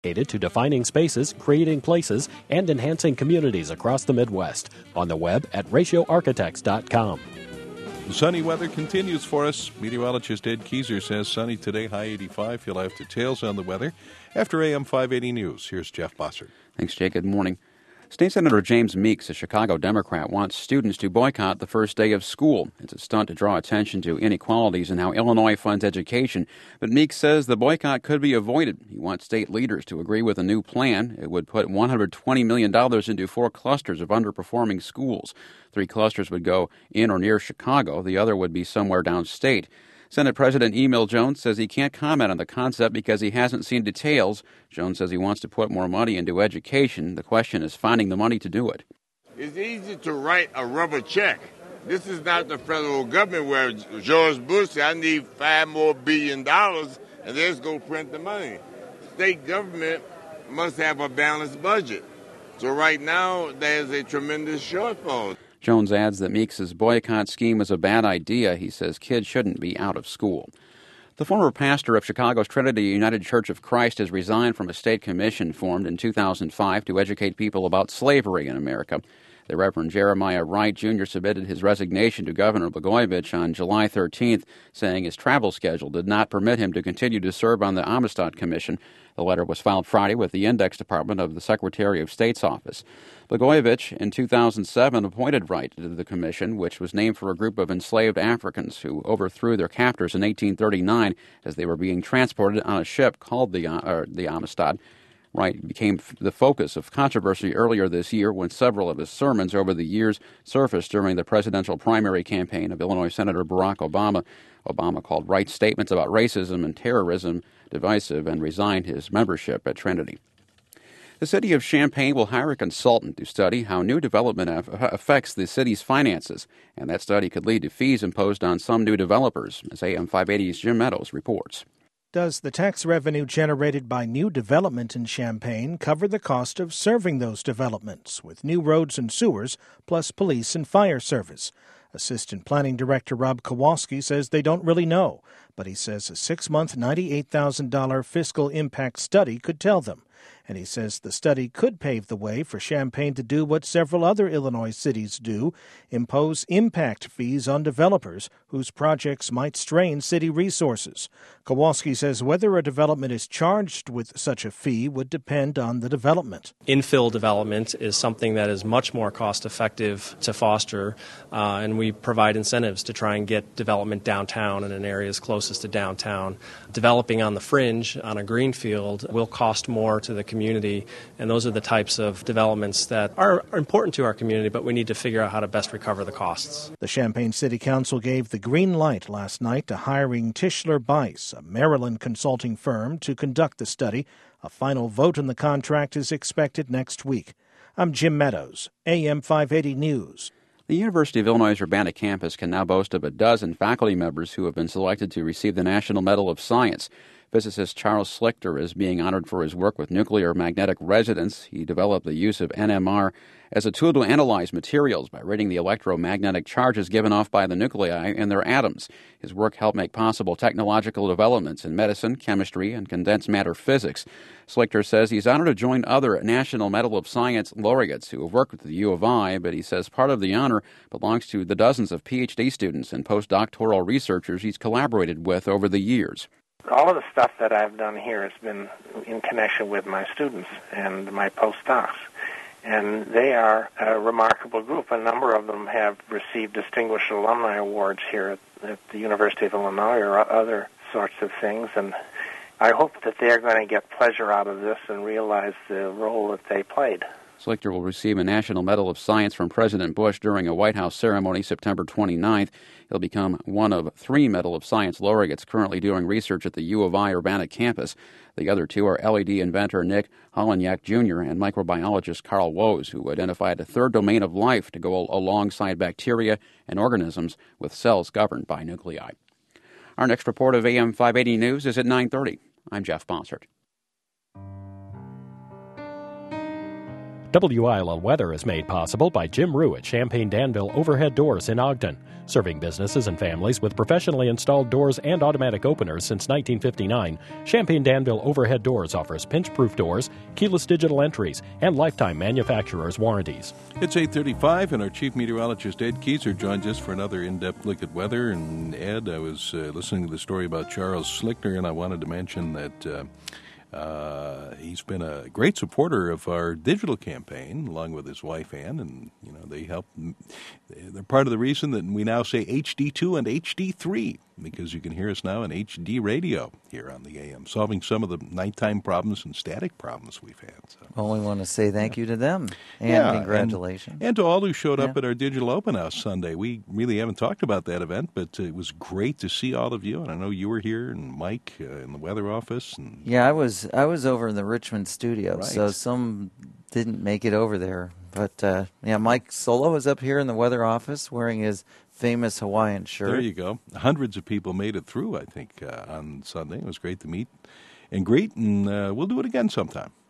Dedicated to defining spaces, creating places, and enhancing communities across the Midwest. On the web at ratioarchitects.com. Sunny weather continues for us. Meteorologist Ed Keyser says sunny today, high 85. You'll have details on the weather after AM 580 News. Here's Jeff Bossert. Thanks, Jake. Good morning. State Senator James Meeks, a Chicago Democrat, wants students to boycott the first day of school. It's a stunt to draw attention to inequalities in how Illinois funds education. But Meeks says the boycott could be avoided. He wants state leaders to agree with a new plan. It would put $120 million into 4 clusters of underperforming schools. 3 clusters would go in or near Chicago. The other would be somewhere downstate. Senate President Emil Jones says he can't comment on the concept because he hasn't seen details. Jones says he wants to put more money into education. The question is finding the money to do it. It's easy to write a rubber check. This is not the federal government where George Bush said, I need $5 more billion, and let's go print the money. State government must have a balanced budget. So right now, there's a tremendous shortfall. Jones adds that Meeks' boycott scheme is a bad idea. He says kids shouldn't be out of school. The former pastor of Chicago's Trinity United Church of Christ has resigned from a state commission formed in 2005 to educate people about slavery in America. The Reverend Jeremiah Wright Jr. submitted his resignation to Governor Blagojevich on July 13th, saying his travel schedule did not permit him to continue to serve on the Amistad Commission. The letter was filed Friday with the Index Department of the Secretary of State's office. Blagojevich, in 2007, appointed Wright to the commission, which was named for a group of enslaved Africans who overthrew their captors in 1839 as they were being transported on a ship called the Amistad. Wright became the focus of controversy earlier this year when several of his sermons over the years surfaced during the presidential primary campaign of Illinois Senator Barack Obama. Obama called Wright's statements about racism and terrorism divisive and resigned his membership at Trinity. The city of Champaign will hire a consultant to study how new development affects the city's finances, and that study could lead to fees imposed on some new developers, as AM 580's Jim Meadows reports. Does the tax revenue generated by new development in Champaign cover the cost of serving those developments with new roads and sewers, plus police and fire service? Assistant Planning Director Rob Kowalski says they don't really know, but he says a 6-month, $98,000 fiscal impact study could tell them. And he says the study could pave the way for Champaign to do what several other Illinois cities do, impose impact fees on developers whose projects might strain city resources. Kowalski says whether a development is charged with such a fee would depend on the development. Infill development is something that is much more cost-effective to foster, and we provide incentives to try and get development downtown and in areas closest to downtown. Developing on the fringe, on a greenfield, will cost more to the community, and those are the types of developments that are important to our community, but we need to figure out how to best recover the costs. The Champaign City Council gave the green light last night to hiring Tischler Bice, a Maryland consulting firm, to conduct the study. A final vote on the contract is expected next week. I'm Jim Meadows, AM 580 News. The University of Illinois Urbana campus can now boast of a dozen faculty members who have been selected to receive the National Medal of Science. Physicist Charles Slichter is being honored for his work with nuclear magnetic resonance. He developed the use of NMR as a tool to analyze materials by reading the electromagnetic charges given off by the nuclei in their atoms. His work helped make possible technological developments in medicine, chemistry, and condensed matter physics. Slichter says he's honored to join other National Medal of Science laureates who have worked with the U of I, but he says part of the honor belongs to the dozens of PhD students and postdoctoral researchers he's collaborated with over the years. All of the stuff that I've done here has been in connection with my students and my postdocs. And they are a remarkable group. A number of them have received distinguished alumni awards here at the University of Illinois or other sorts of things. And I hope that they're going to get pleasure out of this and realize the role that they played. Slichter will receive a National Medal of Science from President Bush during a White House ceremony September 29th. He'll become one of 3 Medal of Science laureates currently doing research at the U of I Urbana campus. The other 2 are LED inventor Nick Holonyak Jr. and microbiologist Carl Woese, who identified a third domain of life to go alongside bacteria and organisms with cells governed by nuclei. Our next report of AM 580 News is at 9:30. I'm Jeff Bossert. WILL weather is made possible by Jim Rue at Champaign Danville Overhead Doors in Ogden. Serving businesses and families with professionally installed doors and automatic openers since 1959, Champaign Danville Overhead Doors offers pinch-proof doors, keyless digital entries, and lifetime manufacturer's warranties. It's 8:35, and our chief meteorologist Ed Keyser joins us for another in-depth look at weather. And Ed, I was listening to the story about Charles Slickner, and I wanted to mention that he's been a great supporter of our digital campaign, along with his wife Ann, and they help. They're part of the reason that we now say HD2 and HD3, because you can hear us now in HD radio here on the AM, solving some of the nighttime problems and static problems we've had. So. Well, we want to say thank you to them, and congratulations. And to all who showed up at our digital open house Sunday. We really haven't talked about that event, but it was great to see all of you, and I know you were here, and Mike in the weather office. And yeah, I was over in the Richmond studio, right. So some didn't make it over there. But, Mike Solo was up here in the weather office wearing his famous Hawaiian shirt. There you go. Hundreds of people made it through, I think, on Sunday. It was great to meet and greet, and we'll do it again sometime.